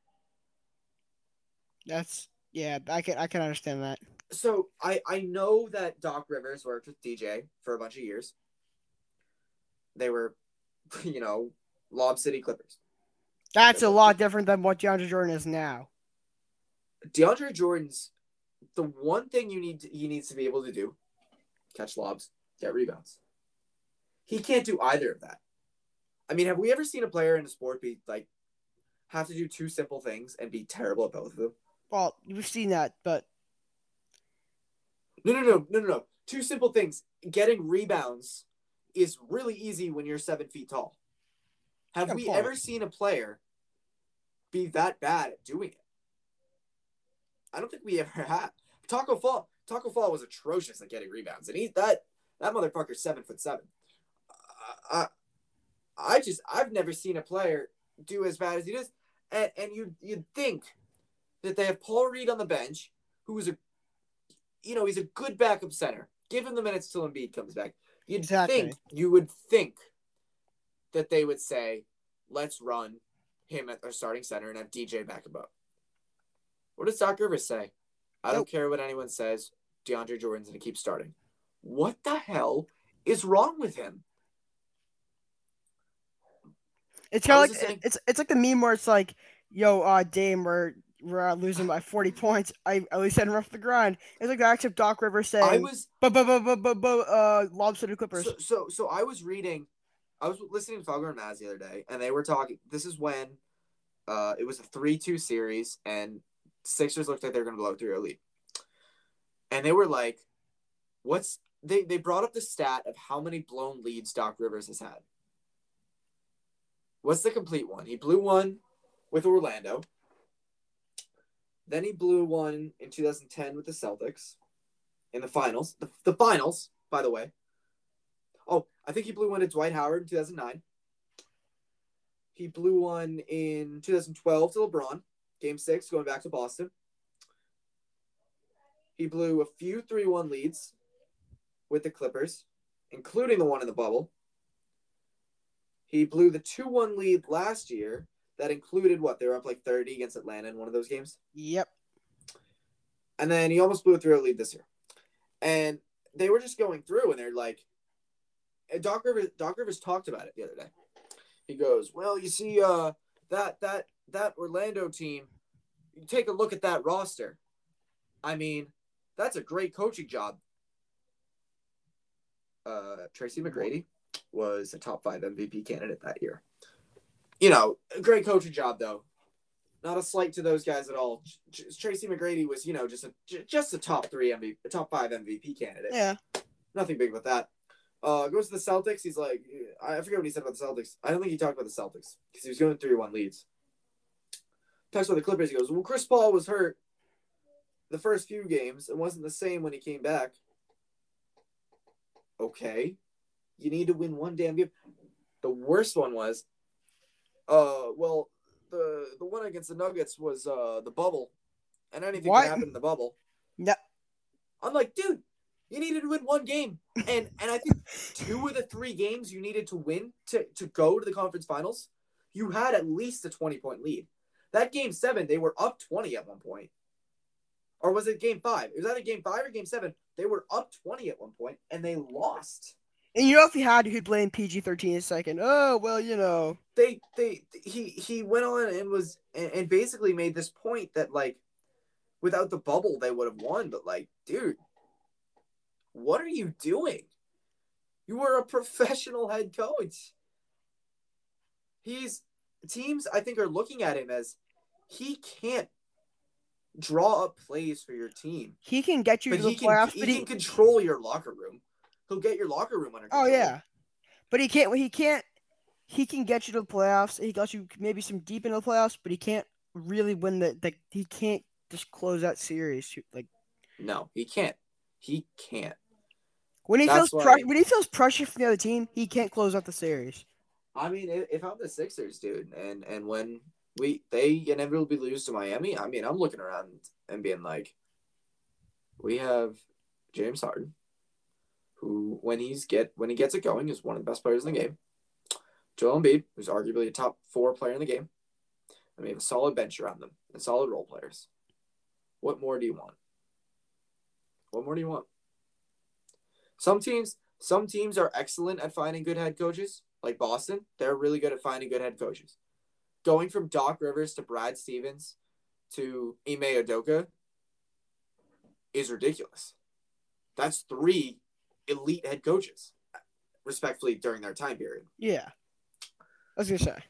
I can understand that. So I know that Doc Rivers worked with DJ for a bunch of years. They were, Lob City Clippers. That's a lot different than what DeAndre Jordan is now. DeAndre Jordan's the one thing he needs to be able to do: catch lobs, get rebounds. He can't do either of that. I mean, have we ever seen a player in a sport have to do two simple things and be terrible at both of them? Well, we've seen that, but no. Two simple things. Getting rebounds is really easy when you're 7 feet tall. Have we ever seen a player be that bad at doing it? I don't think we ever have. Taco Fall was atrocious at getting rebounds, and that motherfucker's 7'7". I've never seen a player do as bad as he does, and you'd think that they have Paul Reed on the bench, who is he's a good backup center. Give him the minutes till Embiid comes back. You would think that they would say, let's run him at our starting center and have DJ back him up. What does Doc Rivers say? I don't care what anyone says. DeAndre Jordan's going to keep starting. What the hell is wrong with him? It's kind of like it's like the meme where it's like, yo, Dame, we're losing by 40 points. I at least sent him off the grind. It's like that, except Doc Rivers saying, Lob City Clippers. So I was listening to Fogger and Maz the other day, and they were talking. This is when it was a 3-2 series, and Sixers looked like they were going to blow 3-0 lead. And they were like, they brought up the stat of how many blown leads Doc Rivers has had. What's the complete one? He blew one with Orlando. Then he blew one in 2010 with the Celtics in the finals. The finals, by the way. Oh, I think he blew one to Dwight Howard in 2009. He blew one in 2012 to LeBron, Game 6, going back to Boston. He blew a few 3-1 leads with the Clippers, including the one in the bubble. He blew the 2-1 lead last year. That included what? They were up like 30 against Atlanta in one of those games? Yep. And then he almost blew a 3-0 lead this year. And they were just going through, and they're like, Doc Rivers talked about it the other day. He goes, well, you see, that Orlando team, you take a look at that roster. I mean, that's a great coaching job. Tracy McGrady was a top 5 MVP candidate that year. A great coaching job, though. Not a slight to those guys at all. Tracy McGrady was, just a top 5 MVP candidate. Yeah. Nothing big with that. Goes to the Celtics. He's like, I forget what he said about the Celtics. I don't think he talked about the Celtics because he was going 3-1 leads. Talks about the Clippers. He goes, well, Chris Paul was hurt the first few games and wasn't the same when he came back. Okay. You need to win one damn game. The worst one was, the one against the Nuggets was the bubble, and anything can happen in the bubble. Yeah. I'm like, dude, you needed to win one game, and I think 2 of the 3 games you needed to win to go to the conference finals, you had at least a 20-point lead. That game 7, they were up 20 at one point. Or was it game 5? It was either game 5 or game 7. They were up 20 at one point, and they lost. And if he had, he'd blame PG-13 a second. Oh, well, He went on and basically made this point that, like, without the bubble, they would have won. But, like, dude, what are you doing? You were a professional head coach. Teams, I think, are looking at him as he can't draw up plays for your team. He can get you But to the he playoffs. can control your locker room. He'll get your locker room under control. Oh yeah, but he can't. He can't. He can get you to the playoffs. He got you maybe some deep into the playoffs, but he can't really win the. He can't just close that series. Like No, he can't. He can't. when he That's feels why- when he feels pressure from the other team, he can't close out the series. I mean, if I'm the Sixers, dude, and when they inevitably lose to Miami, I mean, I'm looking around and being like, we have James Harden, who when he gets it going is one of the best players in the game. Joel Embiid, who's arguably a top 4 player in the game. And we have a solid bench around them and solid role players. What more do you want? What more do you want? Some teams are excellent at finding good head coaches, like Boston. They're really good at finding good head coaches. Going from Doc Rivers to Brad Stevens to Ime Udoka is ridiculous. That's 3 elite head coaches, respectfully, during their time period. Yeah, I was gonna say.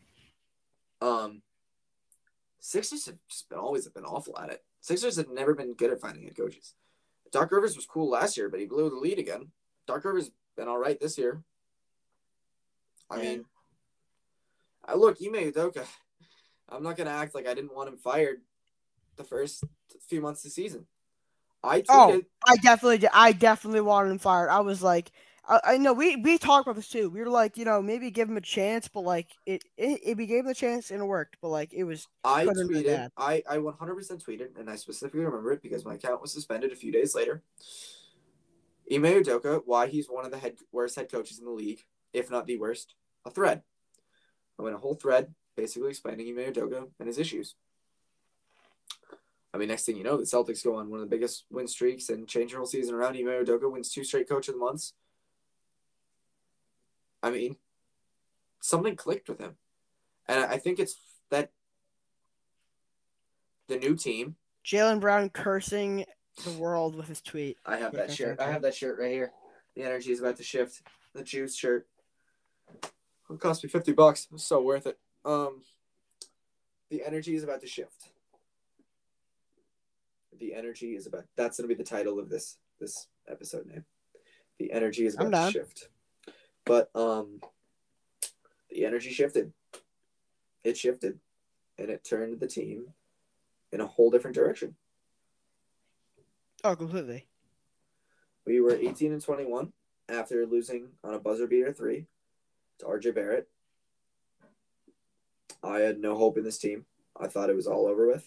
Sixers have just always been awful at it. Sixers have never been good at finding head coaches. Doc Rivers was cool last year, but he blew the lead again. Doc Rivers been all right this year. I mean, look, Ime Udoka, I'm not going to act like I didn't want him fired the first few months of the season. I definitely wanted him fired. I was like, I know we talked about this too. We were like, maybe give him a chance, but like we gave him a chance and it worked, but like it was. I tweeted, I 100% tweeted, and I specifically remember it because my account was suspended a few days later. Ime Udoka, why he's one of the worst head coaches in the league, if not the worst. A thread. I went a whole thread basically explaining Ime Udoka and his issues. I mean, next thing you know, the Celtics go on one of the biggest win streaks and change their whole season around. Ime Udoka wins 2 straight Coach of the Months. I mean, something clicked with him. And I think it's that the new team. Jaylen Brown cursing the world with his tweet. I have that shirt. I have that shirt right here. The energy is about to shift. The Juice shirt. It cost me $50. It was so worth it. The energy is about to shift. The energy is about. That's going to be the title of this episode name. The energy is about to shift. But the energy shifted. It shifted, and it turned the team in a whole different direction. Oh, completely. We were 18-21 after losing on a buzzer beater 3 to RJ Barrett. I had no hope in this team. I thought it was all over with.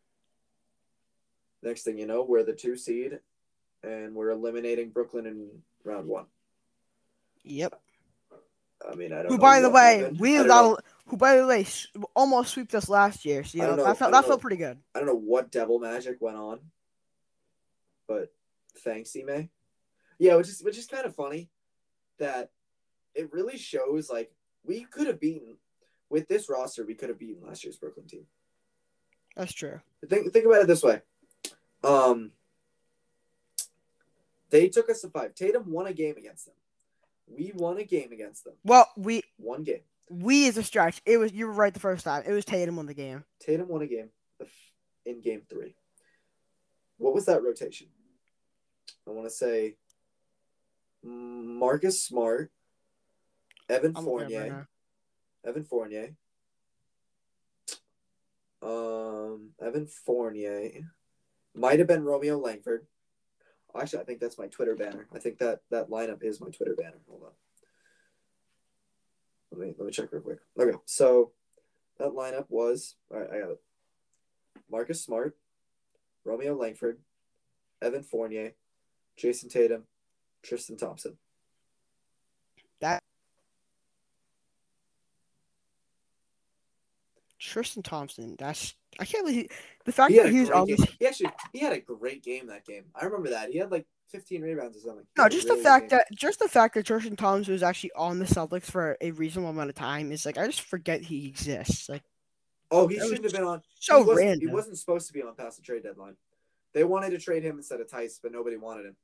Next thing you know, we're the 2 seed, and we're eliminating Brooklyn in round 1. Yep. I mean, I don't know. Who, by the way, almost swept us last year. So, that felt pretty good. I don't know what devil magic went on, but thanks, Ime. Yeah, which is kind of funny that it really shows, like, we could have beaten, with this roster, we could have beaten last year's Brooklyn team. That's true. Think about it this way. They took us to 5. Tatum won a game against them. We won a game against them. Well, one game. We is a stretch. You were right the first time. It was Tatum won the game. Tatum won a game in game 3. What was that rotation? I want to say Marcus Smart, Evan Fournier, Evan Fournier might have been Romeo Langford. Actually, I think that's my Twitter banner. I think that lineup is my Twitter banner. Hold on. Let me check real quick. Okay, so that lineup was, all right, I got it. Marcus Smart, Romeo Langford, Evan Fournier, Jason Tatum, Tristan Thompson. Tristan Thompson, I can't believe the fact that he was on this. He had a great game that game. I remember that. He had like 15 rebounds or something. No, just the fact that Tristan Thompson was actually on the Celtics for a reasonable amount of time is like I just forget he exists. Like, he shouldn't have been on. So random. He wasn't supposed to be on past the trade deadline. They wanted to trade him instead of Tice, but nobody wanted him.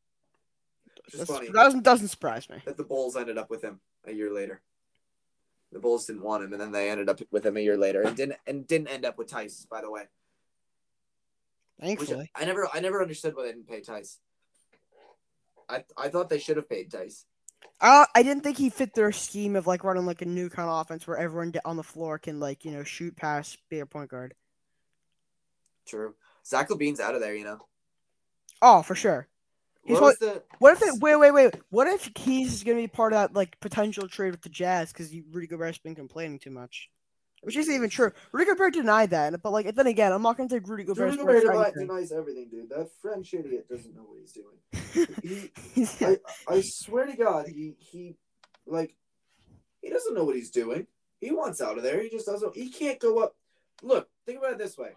Which is funny. That doesn't surprise me. That the Bulls ended up with him a year later. The Bulls didn't want him, and then they ended up with him a year later, and didn't end up with Tice, by the way. Thankfully. Which I never understood why they didn't pay Tice. I thought they should have paid Tice. I didn't think he fit their scheme of like running like a new kind of offense where everyone on the floor can like shoot, pass, be a point guard. True. Zach LaVine's out of there, Oh, for sure. What Wait. What if he's gonna be part of that like potential trade with the Jazz because Rudy Gobert's been complaining too much, which isn't even true. Rudy Gobert denied that, but like then again, I'm not gonna take Rudy Gobert's Rudy Gobert denies everything, dude. That French idiot doesn't know what he's doing. I swear to God, he doesn't know what he's doing. He wants out of there. He just doesn't. He can't go up. Look, think about it this way.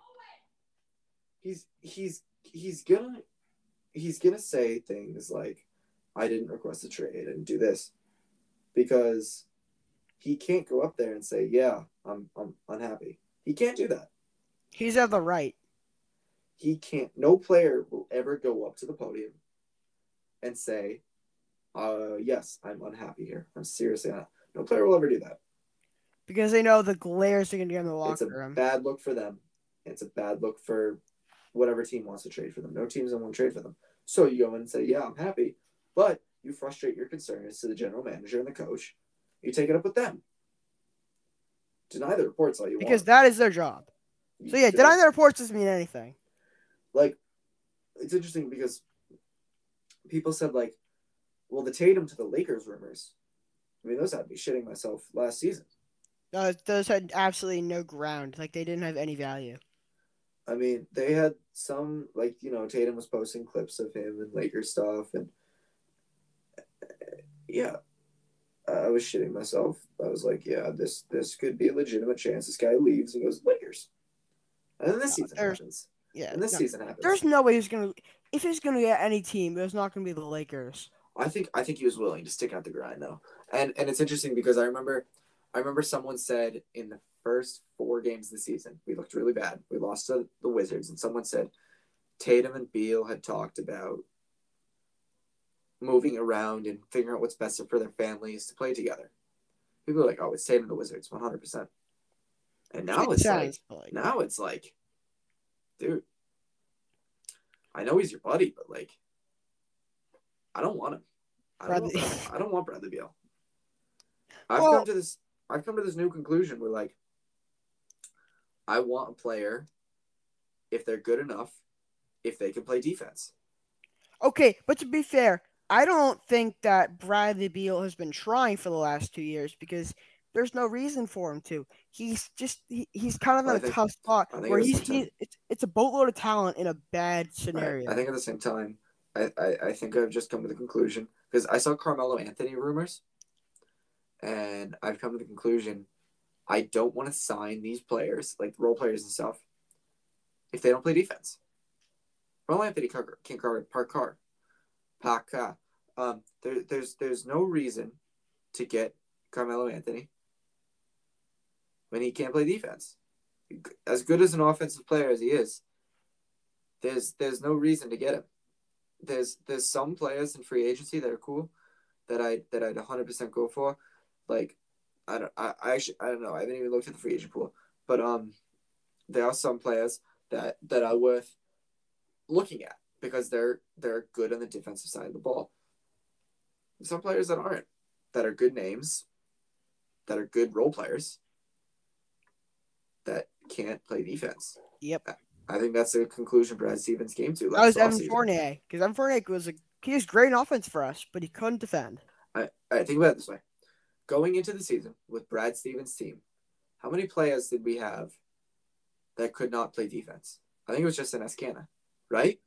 He's gonna say things like, "I didn't request a trade. I didn't do this," because he can't go up there and say, "Yeah, I'm unhappy." He can't do that. He's at the right. He can't. No player will ever go up to the podium and say, "Yes, I'm unhappy here. I'm seriously unhappy." No player will ever do that because they know the glares are gonna get in the locker room. It's a bad look for them. It's a bad look for whatever team wants to trade for them. No teams don't want to trade for them. So you go in and say, "Yeah, I'm happy," but you frustrate your concerns to the general manager and the coach. You take it up with them. Deny the reports all you want. Because that is their job. So yeah, denying the reports doesn't mean anything. Like, it's interesting because people said like, well, the Tatum to the Lakers rumors. I mean, those had me shitting myself last season. Those had absolutely no ground. Like, they didn't have any value. I mean, they had some, like, Tatum was posting clips of him and Lakers stuff. And, yeah, I was shitting myself. I was like, yeah, this could be a legitimate chance. This guy leaves and goes Lakers. And then this season happens. Yeah. And this season happens. There's no way if he's going to get any team, there's not going to be the Lakers. I think he was willing to stick out the grind, though. And it's interesting because I remember someone said in the first 4 games of the season, we looked really bad. We lost to the Wizards, and someone said Tatum and Beal had talked about moving around and figuring out what's best for their families to play together. People are like, "Oh, it's Tatum and the Wizards, 100%." And now it's like, dude, I know he's your buddy, but like, I don't want him. I don't want Bradley Beal. I've come to this new conclusion where like, I want a player if they're good enough, if they can play defense. Okay, but to be fair, I don't think that Bradley Beal has been trying for the last 2 years because there's no reason for him to. He's kind of in a tough spot where it's a boatload of talent in a bad scenario. I think at the same time, I think I've just come to the conclusion because I saw Carmelo Anthony rumors, and I've come to the conclusion I don't want to sign these players, like role players and stuff, if they don't play defense. Carmelo Anthony can't park car. There's no reason to get Carmelo Anthony when he can't play defense. As good as an offensive player as he is, there's no reason to get him. There's some players in free agency that are cool that I'd 100% go for. Like, I don't know. I haven't even looked at the free agent pool, but there are some players that are worth looking at because they're good on the defensive side of the ball. Some players that aren't, that are good names, that are good role players, that can't play defense. Yep. I think that's the conclusion Brad Stevens came to. That was Evan Fournier, because Evan Fournier he was great in offense for us, but he couldn't defend. I think about it this way. Going into the season with Brad Stevens' team, how many players did we have that could not play defense? I think it was just an Escana, right?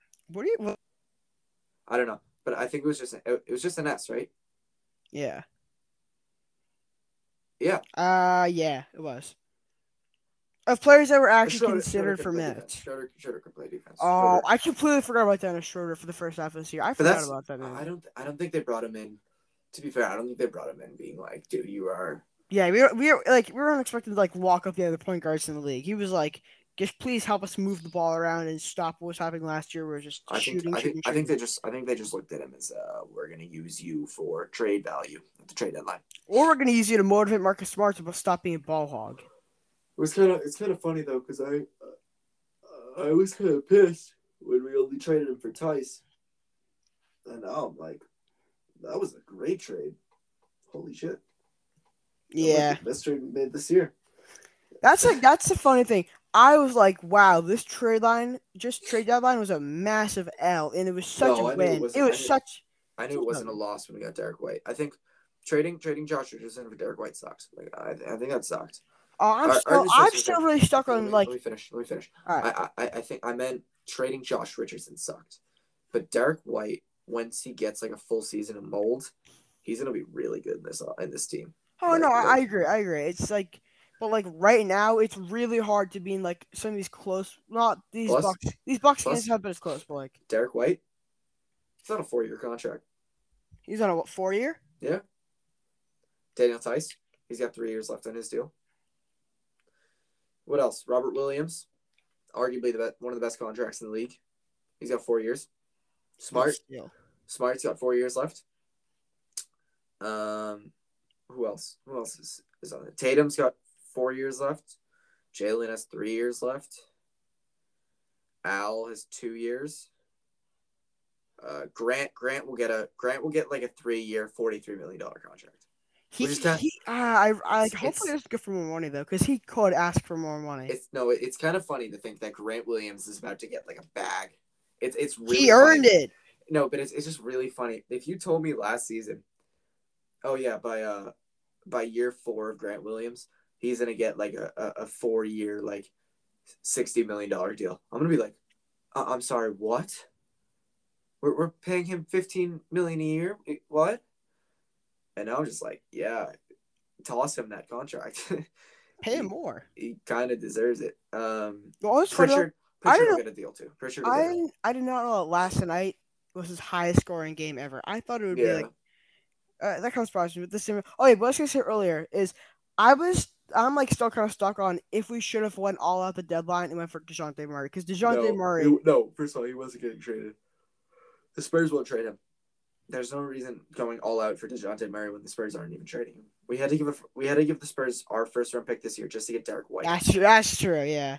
I don't know, but I think it was just an S, right? Yeah. Yeah. Yeah, it was. Of players that were actually considered for minutes. Schroeder could play defense. Oh, I completely forgot about Dennis Schroeder for the first half of this year. I forgot about that. Man. I don't think they brought him in. To be fair, I don't think they brought him in being like, dude, you are. Yeah, we were unexpected to like walk up the other point guards in the league. He was like just please help us move the ball around and stop what was happening last year. We're just shooting. I think they just looked at him as we're gonna use you for trade value at the trade deadline. Or we're gonna use you to motivate Marcus Smart to stop being a ball hog. It's kind of funny though, because I was kind of pissed when we only traded him for Tice, and now I'm like, that was a great trade. Holy shit! Yeah, best trade we made this year. That's the funny thing. I was like, wow, this trade deadline was a massive L, and it was such a win. I knew it wasn't a loss when we got Derek White. I think trading Josh Richardson for Derek White sucks. Like I think that sucked. I'm still really stuck on like. Let me finish. All right. I think I meant trading Josh Richardson sucked, but Derek White, once he gets like a full season of mold, he's gonna be really good in this team. Oh no, I agree. It's like, but like right now, it's really hard to be in like some of these close. Not these Bucks. These Bucks games have been as close, but like Derek White, he's on a 4-year contract. He's on a 4-year? Yeah. Daniel Tice, he's got 3 years left on his deal. What else? Robert Williams, arguably one of the best contracts in the league. He's got 4 years. Smart's got 4 years left. Who else? Who else is on it? Tatum's got 4 years left. Jalen has 3 years left. Al has 2 years. Grant will get like a 3-year, $43 million contract. Hopefully it's good for more money though, because he could ask for more money. It's kind of funny to think that Grant Williams is about to get like a bag. It's really he earned it. No, but it's just really funny. If you told me last season, oh yeah, by year 4 of Grant Williams, he's gonna get like a 4-year like $60 million deal, I'm gonna be like, I'm sorry, what? We're paying him $15 million a year. What? And I was just like, yeah, toss him that contract. Pay him more. He kind of deserves it. Pritchard will get a deal too. I did not know that last night was his highest scoring game ever. I thought it would be like that kind of surprised me. But this same. Oh yeah, what I was gonna say earlier is I'm like still kind of stuck on if we should have went all out the deadline and went for DeJounte Murray, because DeJounte Murray. No, first of all, he wasn't getting traded. The Spurs won't trade him. There's no reason going all out for DeJounte Murray when the Spurs aren't even trading him. We had to give the Spurs our first round pick this year just to get Derek White. That's true. Yeah.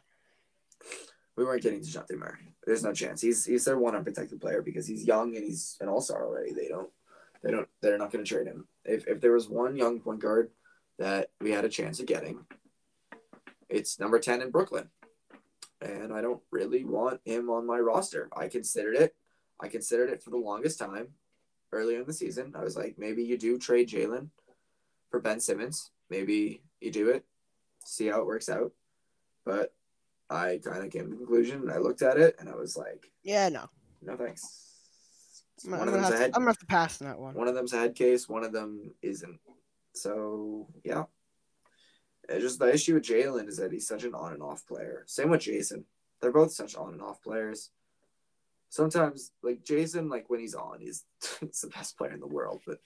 We weren't getting DeJounte Murray. There's no chance. He's their one unprotected player because he's young and he's an all-star already. They're not going to trade him. If there was one young point guard that we had a chance of getting, it's number 10 in Brooklyn. And I don't really want him on my roster. I considered it for the longest time. Earlier in the season, I was like, maybe you do trade Jalen for Ben Simmons. Maybe you do it, see how it works out. But I kind of came to the conclusion, and I looked at it, and I was like, yeah, no thanks. I'm gonna have to pass on that one. One of them's a head case, one of them isn't. So yeah, it's just the issue with Jalen is that he's such an on and off player. Same with Jason. They're both such on and off players. Sometimes, like Jason, like when he's on, he's the best player in the world, but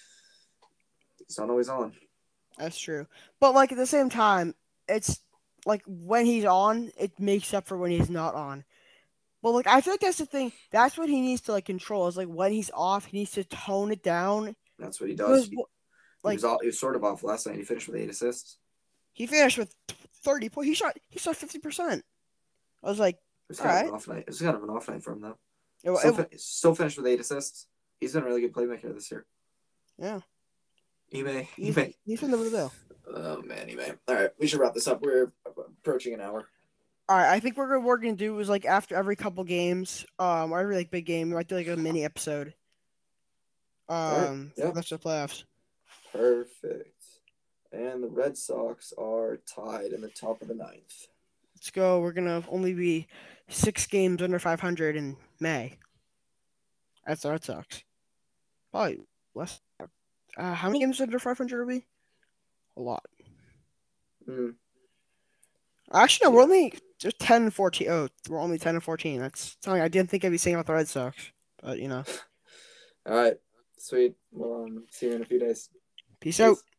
he's not always on. That's true. But like at the same time, it's like when he's on, it makes up for when he's not on. But like I feel like that's the thing. That's what he needs to like control. Is like when he's off, he needs to tone it down. That's what he does. He was sort of off last night. He finished with 8 assists. He finished with 30 points. He shot 50%. I was like, it was kind of an off night for him, though. Still finished with 8 assists. He's been a really good playmaker this year. Yeah. He may. He's been the deal. Oh, man, he may. All right, we should wrap this up. We're approaching an hour. All right, I think what we're going to do is, like, after every couple games, or every, like, big game, we might do, like, a mini episode. That's the playoffs. Perfect. And the Red Sox are tied in the top of the 9th. Let's go. We're going to only be 6 games under 500 in May. That's the Red Sox. Probably less. How many games under 500 are we? A lot. Actually, no, we're only 10 and 14. Oh, we're only 10 and 14. That's something I didn't think I'd be saying about the Red Sox. But, you know. All right. Sweet. Well, see you in a few days. Peace out.